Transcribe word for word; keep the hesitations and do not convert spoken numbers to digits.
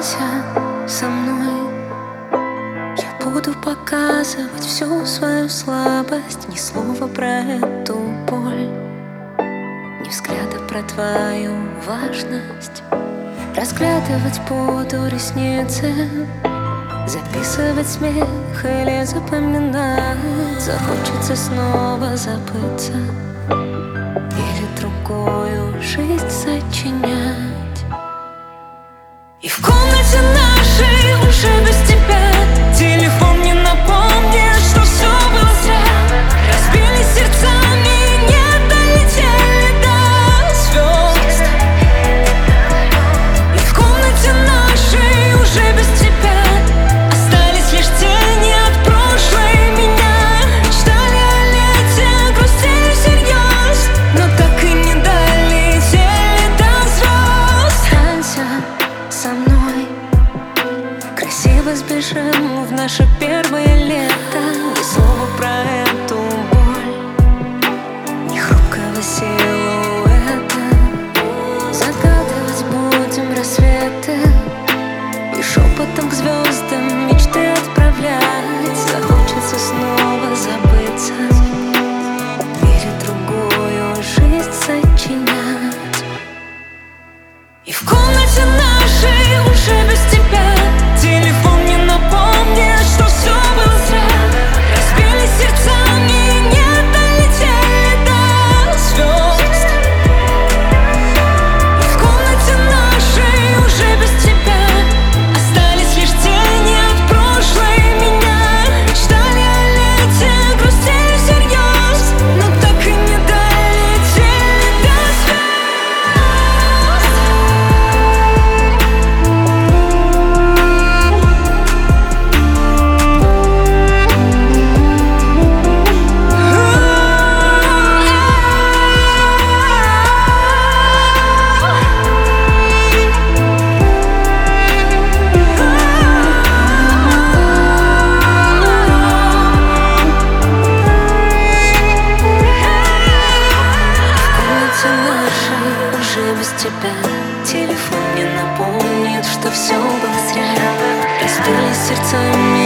Останься со мной. Я буду показывать всю свою слабость. Ни слова про эту боль, ни взгляда про твою важность. Разглядывать буду ресницы, записывать смех или запоминать. Захочется снова забыться или другую жизнь сочинять. И в комнате нашей уже без тебя телефон не напомнит, что все было зря. Разбились сердцами, не долетели до звезд. И в комнате нашей уже без тебя остались лишь тени от прошлой меня. Мечтали о лете, грустили всерьез, но так и не долетели до звезд. Останься со мной, красиво сбежим в наше первое лето. Ни слова про эту боль, ни хрупкого силуэта. Загадывать будем рассветы и шепотом к звездам мечты отправлять. Захочется снова забыться или другую жизнь сочинять. И в комнате нашей уже без тебя телефон не напомнит, что все было зря. Разбились сердцами, не долетели до звезд. И в комнате нашей уже без тебя остались лишь тени от прошлой меня. Мечтали о лете, грустили всерьез, но так и не долетели до звезд. Уже без тебя телефон не напомнит, что все было зря. Разбились сердцами.